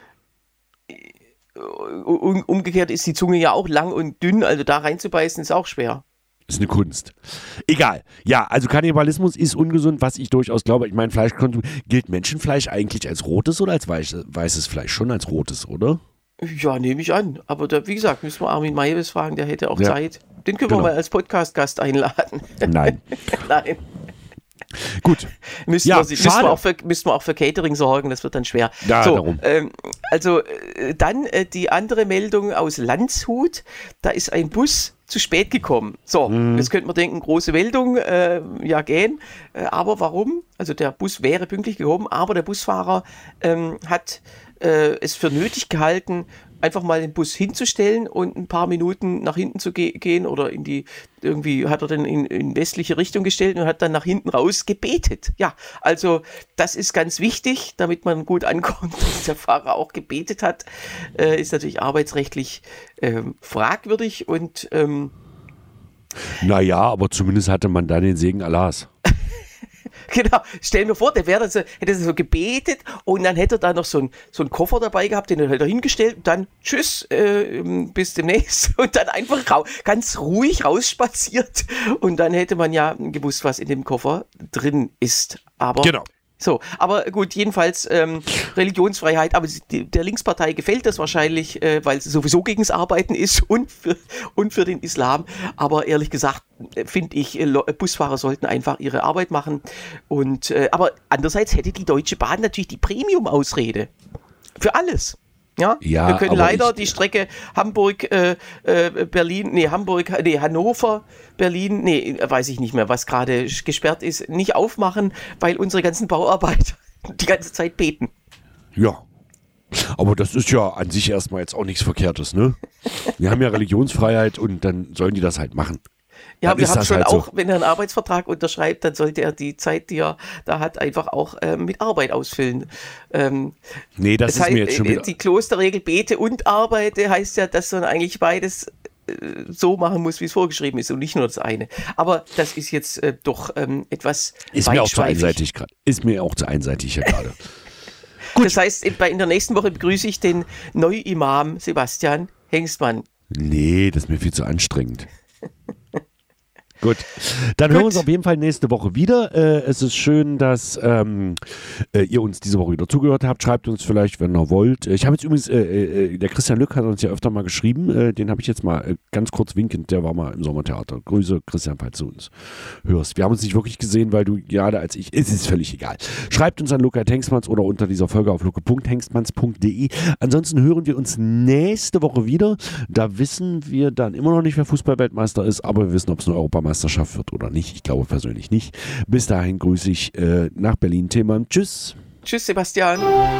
Umgekehrt ist die Zunge ja auch lang und dünn, also da reinzubeißen ist auch schwer. Ist eine Kunst. Egal. Ja, also Kannibalismus ist ungesund, was ich durchaus glaube. Ich meine, Fleischkonsum, gilt Menschenfleisch eigentlich als rotes oder als weißes Fleisch? Schon als rotes, oder? Ja, nehme ich an. Aber wie gesagt, müssen wir Armin Maivis fragen, der hätte auch Zeit. Den können wir Genau. mal als Podcast-Gast einladen. Nein. Nein. Gut. Müssen wir auch für Catering sorgen, das wird dann schwer. Ja, so, darum. Dann die andere Meldung aus Landshut, da ist ein Bus zu spät gekommen. So, jetzt könnte man denken, große Meldung, gehen. Aber warum? Also der Bus wäre pünktlich gekommen, aber der Busfahrer hat es für nötig gehalten, einfach mal den Bus hinzustellen und ein paar Minuten nach hinten zu gehen oder irgendwie hat er dann in westliche Richtung gestellt und hat dann nach hinten raus gebetet. Ja, also das ist ganz wichtig, damit man gut ankommt, dass der Fahrer auch gebetet hat, ist natürlich arbeitsrechtlich fragwürdig und Naja, aber zumindest hatte man dann den Segen Allahs. Genau, stell mir vor, hätte so gebetet und dann hätte er da noch so einen Koffer dabei gehabt, den hätte er hingestellt und dann tschüss, bis demnächst und dann einfach ganz ruhig rausspaziert und dann hätte man ja gewusst, was in dem Koffer drin ist. Aber Genau. So, aber gut, jedenfalls Religionsfreiheit, aber der Linkspartei gefällt das wahrscheinlich, weil es sowieso gegen das Arbeiten ist und für den Islam. Aber ehrlich gesagt, finde ich, Busfahrer sollten einfach ihre Arbeit machen. Und aber andererseits hätte die Deutsche Bahn natürlich die Premium-Ausrede für alles. Ja, wir können leider die Strecke Hannover, Berlin, weiß ich nicht mehr, was gerade gesperrt ist, nicht aufmachen, weil unsere ganzen Bauarbeiter die ganze Zeit beten. Ja. Aber das ist ja an sich erstmal jetzt auch nichts Verkehrtes, ne? Wir haben ja Religionsfreiheit und dann sollen die das halt machen. Ja, dann wir ist haben das schon halt auch, so. wenn er einen Arbeitsvertrag unterschreibt, dann sollte er die Zeit, die er da hat, einfach auch mit Arbeit ausfüllen. Nee, das ist mir jetzt schon wieder... Die Klosterregel Bete und Arbeite heißt ja, dass man eigentlich beides so machen muss, wie es vorgeschrieben ist und nicht nur das eine. Aber das ist jetzt doch etwas Ist mir auch zu weitschweifig. einseitig gerade. Ist mir auch zu einseitig hier gerade. Das heißt, in der nächsten Woche begrüße ich den Neuimam Sebastian Hengstmann. Nee, das ist mir viel zu anstrengend. Gut. Dann hören wir uns auf jeden Fall nächste Woche wieder. Es ist schön, dass ihr uns diese Woche wieder zugehört habt. Schreibt uns vielleicht, wenn ihr wollt. Ich habe jetzt übrigens, der Christian Lück hat uns ja öfter mal geschrieben. Den habe ich jetzt mal ganz kurz winkend, der war mal im Sommertheater. Grüße, Christian, falls du uns hörst. Wir haben uns nicht wirklich gesehen, weil du gerade als ich, es ist völlig egal. Schreibt uns an Luca.Hengstmanns oder unter dieser Folge auf luca.hengstmanns.de. Ansonsten hören wir uns nächste Woche wieder. Da wissen wir dann immer noch nicht, wer Fußballweltmeister ist, aber wir wissen, ob es eine Europameisterschaft wird oder nicht. Ich glaube persönlich nicht. Bis dahin grüße ich nach Berlin, Themann. Tschüss. Tschüss, Sebastian.